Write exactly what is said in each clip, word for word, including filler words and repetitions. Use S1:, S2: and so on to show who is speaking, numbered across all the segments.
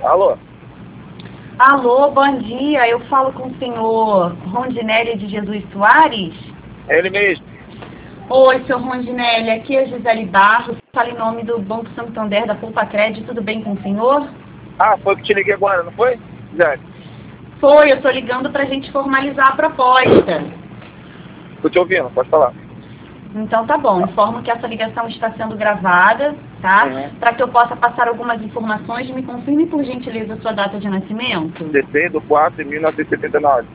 S1: Alô?
S2: Alô, bom dia. Eu falo com o senhor Rondinelli de Jesus Soares?
S1: É ele mesmo.
S2: Oi, senhor Rondinelli. Aqui é Gisele Barros. Fala em nome do Banco Santander da Poupa Crédito. Tudo bem com o senhor?
S1: Ah, foi que te liguei agora, não foi? Zé?
S2: Foi, eu estou ligando para a gente formalizar a proposta.
S1: Tô te ouvindo, pode falar.
S2: Então tá bom. Informo que essa ligação está sendo gravada, tá?
S1: Uhum.
S2: Para que eu possa passar algumas informações, me confirme por gentileza a sua data de nascimento.
S1: dezesseis de quatro de mil novecentos e setenta e nove.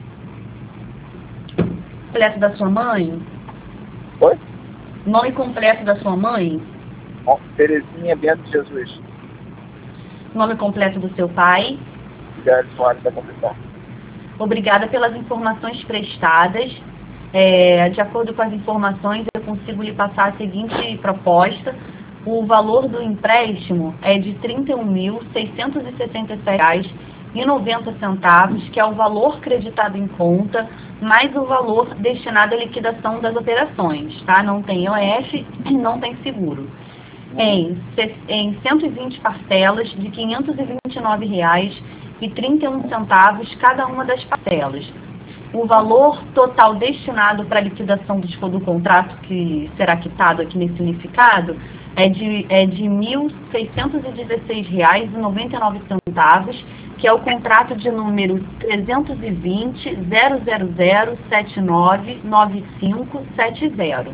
S2: Completo da sua mãe?
S1: Oi?
S2: Nome completo da sua mãe?
S1: Ó, Terezinha Bento de Jesus.
S2: Nome completo do seu pai?
S1: Zé Soares da Conceição.
S2: Obrigada pelas informações prestadas. É, de acordo com as informações, eu consigo lhe passar a seguinte proposta. O valor do empréstimo é de trinta e um mil, seiscentos e sessenta e sete reais e noventa centavos, que é o valor creditado em conta, mais o valor destinado à liquidação das operações, tá? Não tem O F e não tem seguro. Em, em cento e vinte parcelas de quinhentos e vinte e nove reais e trinta e um centavos cada uma das parcelas. O valor total destinado para a liquidação do, do contrato, que será quitado aqui nesse unificado, é de, é de mil seiscentos e dezesseis reais e noventa e nove centavos, que é o contrato de número trezentos e vinte, zero zero zero, sete nove nove cinco sete zero.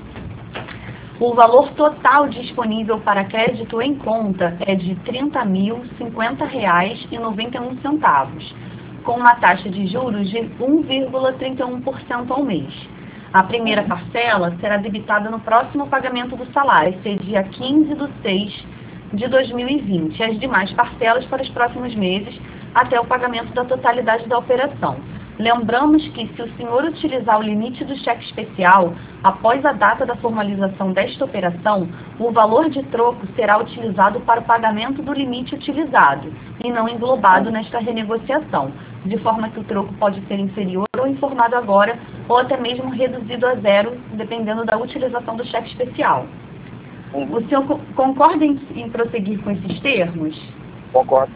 S2: O valor total disponível para crédito em conta é de trinta mil, cinquenta reais e noventa e um centavos, com uma taxa de juros de um vírgula trinta e um por cento ao mês. A primeira parcela será debitada no próximo pagamento do salário, vai ser dia quinze de seis de dois mil e vinte, as demais parcelas para os próximos meses, até o pagamento da totalidade da operação. Lembramos que, se o senhor utilizar o limite do cheque especial após a data da formalização desta operação, o valor de troco será utilizado para o pagamento do limite utilizado e não englobado nesta renegociação, de forma que o troco pode ser inferior ou informado agora, ou até mesmo reduzido a zero, dependendo da utilização do cheque especial.
S1: Uhum.
S2: O senhor co- concorda em, em prosseguir com esses termos?
S1: Concordo.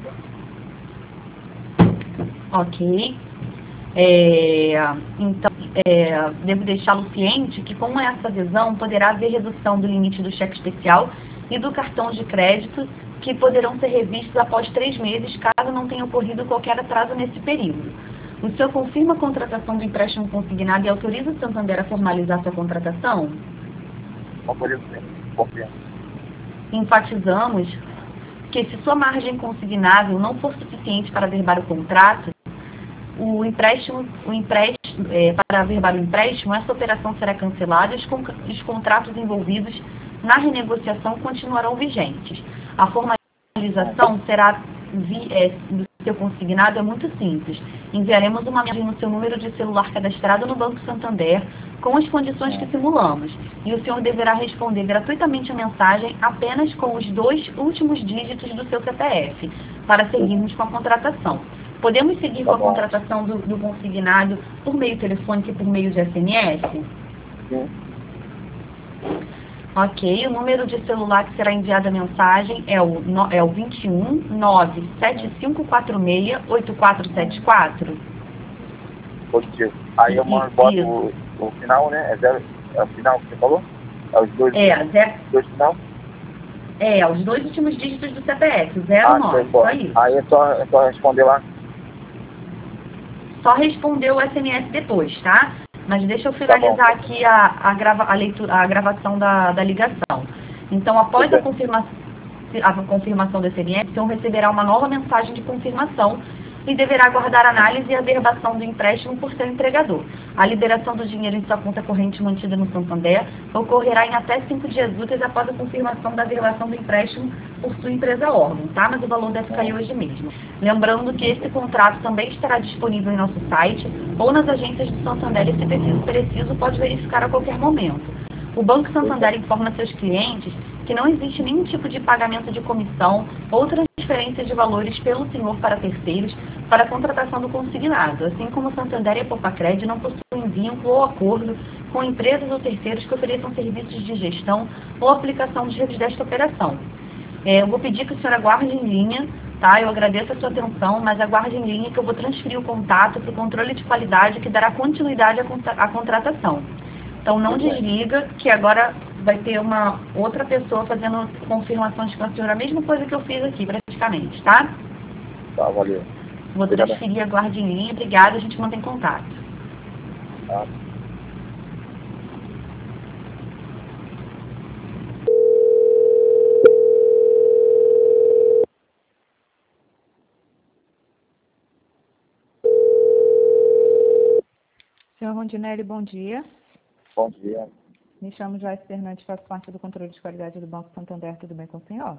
S2: Ok. É, então, é, devo deixá-lo ciente que, com essa adesão, poderá haver redução do limite do cheque especial e do cartão de crédito, que poderão ser revistos após três meses, caso não tenha ocorrido qualquer atraso nesse período. O senhor confirma a contratação do empréstimo consignado e autoriza o Santander a formalizar sua contratação?
S1: Conferido sim. Confirmo.
S2: Enfatizamos que, se sua margem consignável não for suficiente para averbar o contrato, o empréstimo, o empréstimo é, para averbar o empréstimo, essa operação será cancelada e os, con os contratos envolvidos na renegociação continuarão vigentes. A formalização será vi, é, do seu consignado é muito simples. Enviaremos uma mensagem no seu número de celular cadastrado no Banco Santander com as condições que simulamos, e o senhor deverá responder gratuitamente a mensagem apenas com os dois últimos dígitos do seu C P F, para seguirmos com a contratação. Podemos seguir com a contratação do, do consignado por meio telefônico e por meio de S M S?
S1: Sim.
S2: Ok, o número de celular que será enviada a mensagem é o, no, é o vinte e um, nove sete cinco quatro seis, oito quatro sete quatro?
S1: Positivo. Aí eu mando, boto o, o final, né? É zero. É o final que você falou? É os dois,
S2: É, zero,
S1: dois final?
S2: é, os dois últimos dígitos do C P F, zero
S1: Ah,
S2: nove,
S1: então,
S2: só isso.
S1: aí é só, é só responder lá.
S2: Só responder o S M S depois, tá? Mas deixa eu
S1: Tá
S2: finalizar
S1: bom.
S2: aqui a, a, grava, a, leitura, a gravação da, da ligação. Então, após a,
S1: Tudo bem.
S2: confirma, a confirmação do S M S, o senhor receberá uma nova mensagem de confirmação e deverá aguardar análise e averbação do empréstimo por seu entregador. A liberação do dinheiro em sua conta corrente mantida no Santander ocorrerá em até cinco dias úteis após a confirmação da averbação do empréstimo por sua empresa órgão, tá? Mas o valor deve cair hoje mesmo. Lembrando que esse contrato também estará disponível em nosso site ou nas agências do Santander, e, se preciso, preciso pode verificar a qualquer momento. O Banco Santander informa seus clientes que não existe nenhum tipo de pagamento de comissão ou transferência de valores pelo senhor para terceiros para a contratação do consignado, assim como o Santander e a Poupa-Crédito não possuem vínculo ou acordo com empresas ou terceiros que ofereçam serviços de gestão ou aplicação dos riscos desta operação. É, eu vou pedir que o senhor aguarde em linha tá? Eu agradeço a sua atenção, mas aguarde em linha que eu vou transferir o contato para o controle de qualidade que dará continuidade à, contra à contratação. Então não desliga, que agora vai ter uma outra pessoa fazendo confirmações com a senhora, a mesma coisa que eu fiz aqui, praticamente, tá?
S1: Tá, valeu.
S2: Vou
S1: Obrigado.
S2: transferir, aguarde em linha. Obrigada, a gente mantém contato.
S1: Tá.
S3: Senhor Rondinelli, bom dia.
S1: Bom dia.
S3: Me chamo Joyce Fernandes, faço parte do controle de qualidade do Banco Santander. Tudo bem com o senhor?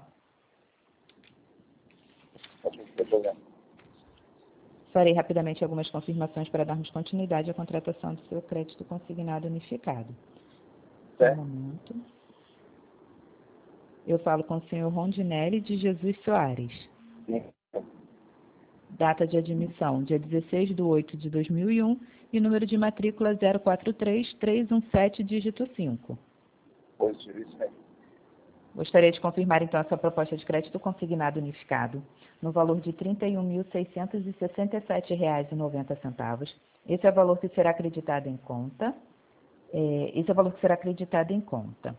S1: Não tem problema.
S3: Farei rapidamente algumas confirmações para darmos continuidade à contratação do seu crédito consignado unificado.
S1: É.
S3: Um momento. Eu falo com o senhor Rondinelli de Jesus Soares.
S1: Sim.
S3: Data de admissão, dia dezesseis de oito de dois mil e um e número de matrícula zero quatro três três um sete, dígito cinco.
S1: Positivo, isso mesmo.
S3: Gostaria de confirmar, então, a sua proposta de crédito consignado unificado no valor de trinta e um mil seiscentos e sessenta e sete reais e noventa centavos. Esse é o valor que será acreditado em conta. É, esse é o valor que será acreditado em conta.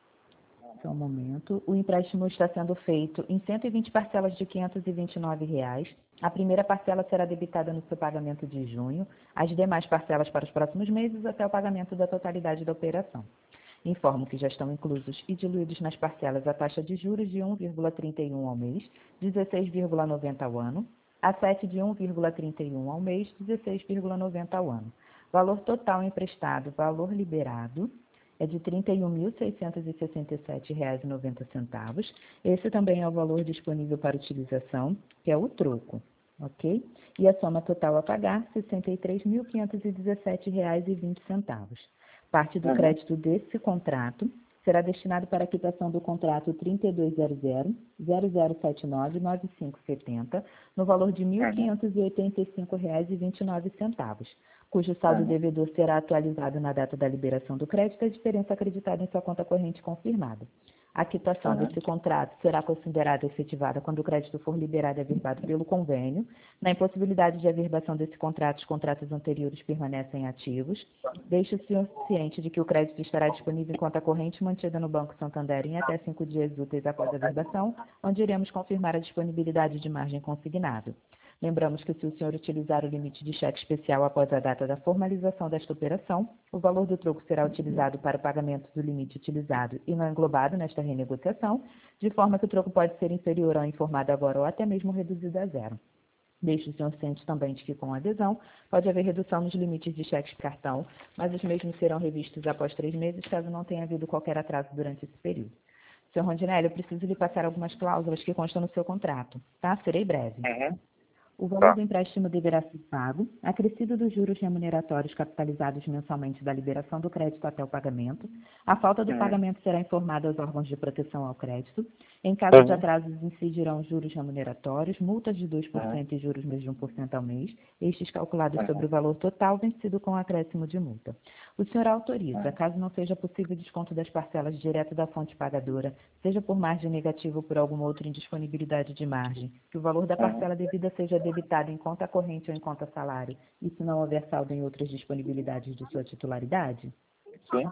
S3: Só um momento. O empréstimo está sendo feito em cento e vinte parcelas de quinhentos e vinte e nove reais. A primeira parcela será debitada no seu pagamento de junho, as demais parcelas para os próximos meses até o pagamento da totalidade da operação. Informo que já estão inclusos e diluídos nas parcelas a taxa de juros de um vírgula trinta e um ao mês, dezesseis vírgula noventa ao ano, a sete de um vírgula trinta e um ao mês, dezesseis vírgula noventa ao ano. Valor total emprestado, valor liberado, é de trinta e um mil seiscentos e sessenta e sete reais e noventa centavos. Esse também é o valor disponível para utilização, que é o troco, ok? E a soma total a pagar, sessenta e três mil quinhentos e dezessete reais e vinte centavos. Parte do
S1: Uhum.
S3: crédito desse contrato será destinado para a quitação do contrato trinta e dois zero zero zero zero sete nove nove cinco sete zero, no valor de mil quinhentos e oitenta e cinco reais e vinte e nove centavos, cujo saldo
S1: Uhum.
S3: devedor será atualizado na data da liberação do crédito e a diferença acreditada em sua conta corrente confirmada. A quitação
S1: Uhum.
S3: desse contrato será considerada efetivada quando o crédito for liberado e averbado pelo convênio. Na impossibilidade de averbação desse contrato, os contratos anteriores permanecem ativos. Deixe o senhor ciente de que o crédito estará disponível em conta corrente mantida no Banco Santander em até cinco dias úteis após a averbação, onde iremos confirmar a disponibilidade de margem consignado. Lembramos que se o senhor utilizar o limite de cheque especial após a data da formalização desta operação, o valor do troco será utilizado para o pagamento do limite utilizado e não englobado nesta renegociação, de forma que o troco pode ser inferior ao informado agora ou até mesmo reduzido a zero. Deixe o senhor ciente também de que, com a adesão, pode haver redução nos limites de cheques cartão, mas os mesmos serão revistos após três meses, caso não tenha havido qualquer atraso durante esse período. senhor Rondinelli, eu preciso lhe passar algumas cláusulas que constam no seu contrato, tá? Serei breve.
S1: Uhum.
S3: O valor
S1: Tá.
S3: do empréstimo deverá ser pago, acrescido dos juros remuneratórios capitalizados mensalmente da liberação do crédito até o pagamento. A falta do
S1: Uhum.
S3: pagamento será informada aos órgãos de proteção ao crédito. Em caso de
S1: Uhum.
S3: atrasos, incidirão juros remuneratórios, multas de dois por cento e juros menos de um por cento ao mês, estes calculados
S1: Uhum.
S3: sobre o valor total vencido com acréscimo de multa. O senhor autoriza, caso não seja possível desconto das parcelas direto da fonte pagadora, seja por margem negativa ou por alguma outra indisponibilidade de margem, que o valor da parcela devida seja debitado em conta corrente ou em conta salário, e se não houver saldo em outras disponibilidades de sua titularidade?
S1: Sim.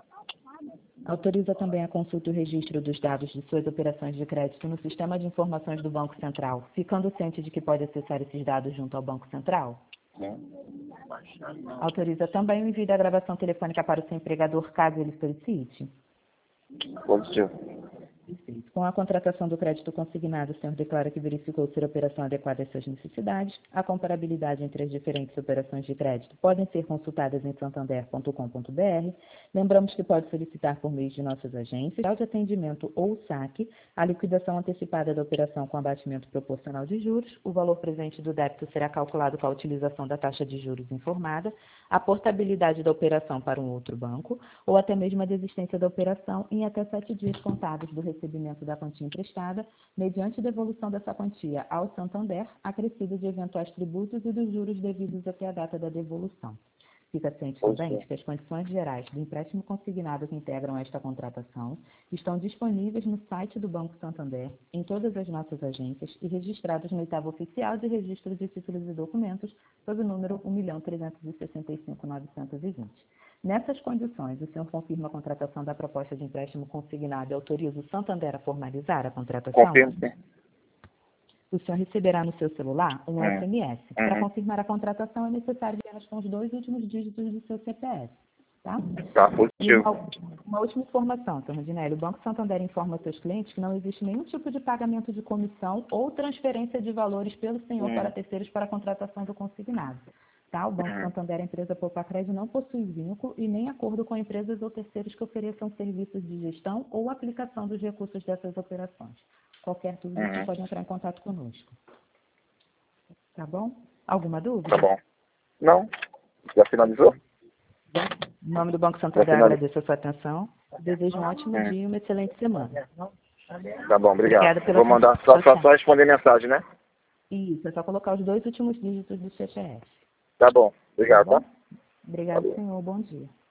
S3: Autoriza também a consulta e o registro dos dados de suas operações de crédito no sistema de informações do Banco Central, ficando ciente de que pode acessar esses dados junto ao Banco Central?
S1: Sim.
S3: Autoriza também o envio da gravação telefônica para o seu empregador, caso ele solicite?
S1: Positivo.
S3: Perfeito. Com a contratação do crédito consignado, o senhor declara que verificou ser a operação adequada às suas necessidades. A comparabilidade entre as diferentes operações de crédito podem ser consultadas em santander ponto com ponto br. Lembramos que pode solicitar por meio de nossas agências, de atendimento ou saque, a liquidação antecipada da operação com abatimento proporcional de juros. O valor presente do débito será calculado com a utilização da taxa de juros informada, a portabilidade da operação para um outro banco, ou até mesmo a desistência da operação em até sete dias contados do recebimento da quantia emprestada, mediante devolução dessa quantia ao Santander, acrescido de eventuais tributos e dos juros devidos até a data da devolução. Fica ciente
S1: Pois
S3: também
S1: é.
S3: de que as condições gerais do empréstimo consignado que integram esta contratação estão disponíveis no site do Banco Santander, em todas as nossas agências e registradas no oitavo oficial de registro de títulos e documentos, sob o número um milhão trezentos e sessenta e cinco mil novecentos e vinte. Nessas condições, o senhor confirma a contratação da proposta de empréstimo consignado e autoriza o Santander a formalizar a contratação?
S1: Confirmo, sim.
S3: O senhor receberá no seu celular um
S1: Hum.
S3: S M S. Para
S1: Uhum.
S3: confirmar a contratação, é necessário apenas com os dois últimos dígitos do seu C P F. Tá?
S1: Tá
S3: E
S1: positivo.
S3: uma, uma última informação, senhor Rodinelli. O Banco Santander informa aos seus clientes que não existe nenhum tipo de pagamento de comissão ou transferência de valores pelo senhor
S1: Hum.
S3: para terceiros para a contratação do consignado. Tá? O Banco
S1: Hum.
S3: Santander, a empresa Poupacred, não possui vínculo e nem acordo com empresas ou terceiros que ofereçam serviços de gestão ou aplicação dos recursos dessas operações. Qualquer dúvida,
S1: Uhum.
S3: você pode entrar em contato conosco. Tá bom? Alguma dúvida?
S1: Tá bom. Não? Já finalizou?
S3: Em nome do Banco Santander,
S1: finalizou.
S3: agradeço a sua atenção. Desejo um ótimo
S1: Hum.
S3: dia e uma excelente semana.
S1: Tá bom, obrigado.
S3: Obrigada pela
S1: Vou mandar só, só,
S3: participação.
S1: só responder mensagem, né?
S3: Isso, é só colocar os dois últimos dígitos do C P F.
S1: Tá bom. Obrigado,
S3: Tá
S1: tá?
S3: bom? Obrigado,
S1: Valeu.
S3: senhor. Bom dia.